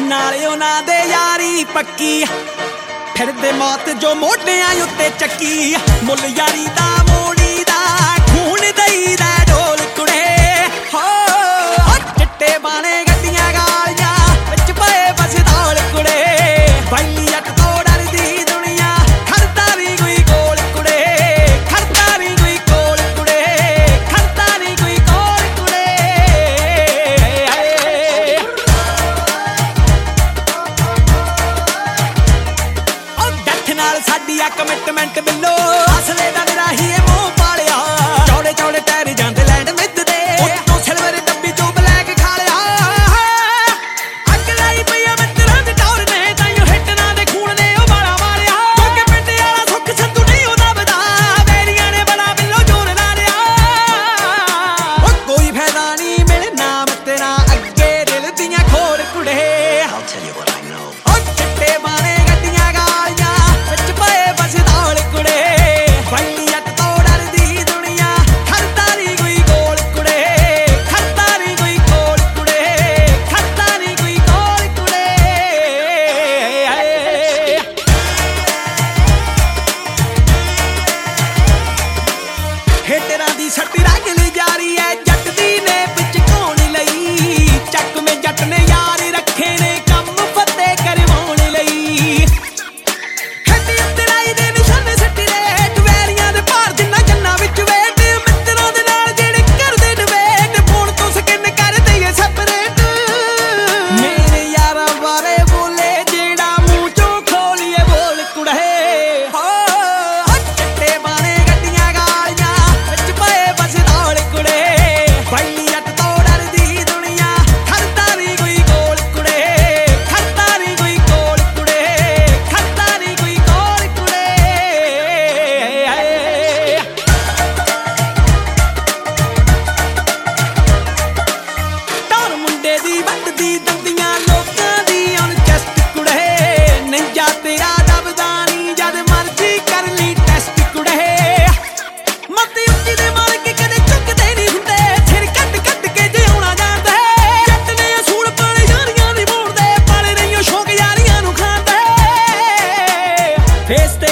ਨਾਲੇ ਉਹਨਾਂ ਦੇ ਯਾਰੀ ਪੱਕੀ ਫਿਰਦੇ ਮੌਤ ਜੋ ਮੋਢਿਆਂ ਉੱਤੇ ਚੱਕੀ ਮੁੱਲ ਯਾਰੀ ਦਾ ਮੋੜੀ ਦਾ ਖੂਨ ਦਈ ਦਾ ਢੋਲ ਕੁੜੇ ਹੋ ਚਿੱਟੇ ਬਾਣੇ ਗੱਡੀਆਂ ਗਾਲੀਆਂ ਵਿੱਚ ਪਏ ਬਸ ਦੌਲ ਕੁੜੇ ਵੈਲੀ ਜੱਟ ਤੋਂ ਡਰਦੀ ਦੁਨੀਆ ਖੜਦਾ ਵੀ ਕੋਈ ਕੋਲ ਕੁੜੇ ਖੜਦਾ ਵੀ ਕੋਈ ਕੋਲ ਕੁੜੇ ਖੜਦਾ ਵੀ ਕੋਈ ਕੋਲ ਕੁੜੇ ਨਾਲ ਸਾਡੀ ਆ ਕਮਿਟਮੈਂਟ ਬਿੱਲੋ ਅਸਲੇ ਦਾ ਰਾਹੀ ਇਹ ਮੂੰਹ ਪਾਲਿਆ ਚੌੜੇ ਚੌੜੇ ਟਾਇਰ ਜਾਂਦੇ ਲੈਂਡ ਮਿੱਧਦੇ ਉੱਤੋਂ ਸਿਲਵਰ ਡੱਬੀ ਚੋਂ ਬਲੈਕ ਖਾ ਲਿਆ ਅੱਗ ਲਾਈ ਪਈਆ ਮਿੱਤਰਾਂ ਦੇ ਟੌਰ ਨੇ ਤਾਈਓ ਹਿੱਟਣਾ ਦੇ ਖੂਨ ਨੇ ਉਹ ਵਾਲਾ ਮਾਰਿਆ ਕਿਉਂਕਿ ਪਿੰਡ ਵਾਲਾ ਸੁੱਖ ਸੰਤੂ ਨਹੀਂ ਉਹਦਾ ਵਦਾ ਵੈਰੀਆਂ ਨੇ ਬੜਾ ਬਿੱਲੋ ਜੋਰ ਲਾ ਲਿਆ ਉਹ ਕੋਈ ਫਾਇਦਾ ਨਹੀਂ ਮੇਰੇ ਨਾਮ ਤੇਰਾ ਅੱਗੇ ਦਿਲ ਦੀਆਂ ਖੋਰ ਕੁੜੇ ਚਿੱਟੇ ਬਾਣੇ ਗੱਡੀਆਂ ਗਾਲੀਆਂ ਵਿੱਚ ਪਏ ਬਸ ਦੌਲ ਕੁੜੇ ਵੈਲੀ ਜੱਟ ਤੋਂ ਡਰਦੀ ਦੁਨੀਆ ਖੜਦਾ ਨਹੀਂ ਕੋਈ ਕੋਲ ਕੁੜੇ ਖੜਦਾ ਨਹੀਂ ਕੋਈ ਕੋਲ ਕੁੜੇ ਖੜਦਾ ਨਹੀਂ ਕੋਈ ਕੋਲ ਕੁੜੇ ਹੇਟਰਾਂ ਦੀ ਸੱਟੀ ਰਗਲੀ ਜਾਰੀ ਐ ਜੱਟ ਦੀ ਨੇ ਵਿੱਚ ਘੋਣ ਲਈ ਚੱਕਵੇਂ ਜੱਟ ਨੇ ਯਾਰ ਰੱਖੇ ਨੇ ਕੰਮ ਫਤਿਹ ਕਰਵਾਉਣ ਲਈ ਖੱਡੀ ਉਤਰਾਈ ਦੇ ਨਿਸ਼ਾਨੇ ਸੱਟੀ ਰੇਟ ਵੈਰੀਆਂ ਦੇ ਭਾਰ ਜਿੰਨਾ ਜੰਨਾ ਵਿੱਚ ਵੇਟ ਮਿੱਤਰਾਂ ਦੇ ਨਾਲ ਜਿਹੜੇ ਕਰਦੇ ਡਿਬੇਟ ਫੋਨ ਤੋਂ ਸਕਿਨ ਕਰ ਦਈਏ ਸੈਪਰੇਟ ਮੇਰੇ ਯਾਰਾਂ ਬਾਰੇ ਬੋਲੇ ਜਿਹੜਾ ਮੂੰਹ ਚੋਂ ਖੋਲੀਏ ਬੋਲ ਕੁੜੇ ਹੋ ਚਿੱਟੇ ਬਾਣੇ ਗੱਡੀਆਂ ਗਾਲੀਆਂ ਵਿੱਚ ਪਏ ਬਸ ਦੌਲ ਕੁੜੇ ਵੈਲੀ ਜੱਟ ਤੋਂ ਡਰਦੀ ਦੁਨੀਆ ਖੜਦਾ ਨਹੀਂ ਕੋਈ ਕੋਲ ਕੁੜੇ ਖੜਦਾ ਨਹੀਂ ਕੋਈ ਕੋਲ ਕੁੜੇ ਖੜਦਾ ਨਹੀਂ ਕੋਈ ਕੋਲ ਕੁੜੇ ਟੌਰ ਮੁੰਡੇ ਦੀ ਵੱਟਦੀ ਦੰਦੀਆਂ ਲੋਕਾਂ ਦੀ ਔਨ ਚੈਸਟ ਕੁੜੇ ਨੰਜਾ ਤੇਰਾ ਦਬਦਾ ਨਹੀਂ ਜਦ ਮਰਜ਼ੀ ਕਰ ਲਈ ਟੈਸਟ ਕੁੜੇ ਮੱਤੀ ਉੱਚੀ ਦੇ ਮਾਲਕ ਕਦੇ ਚੁੱਕਦੇ ਨਹੀਂ ਹੁੰਦੇ ਸਿਰ ਕੱਟ ਕੱਟ ਕੇ ਜਿਉਣਾ ਜਾਂਦਾ ਜੱਟ ਨੇ ਅਸੂਲ ਪਾਲੇ ਯਾਰੀਆਂ ਨਹੀਂ ਮੋੜਦੇ ਪਾਲੇ ਨਹੀਂ ਉਹ ਸ਼ੌਕ ਯਾਰੀਆਂ ਨੂੰ ਖਾਂਦੇ ਫੇਸ ਤੇ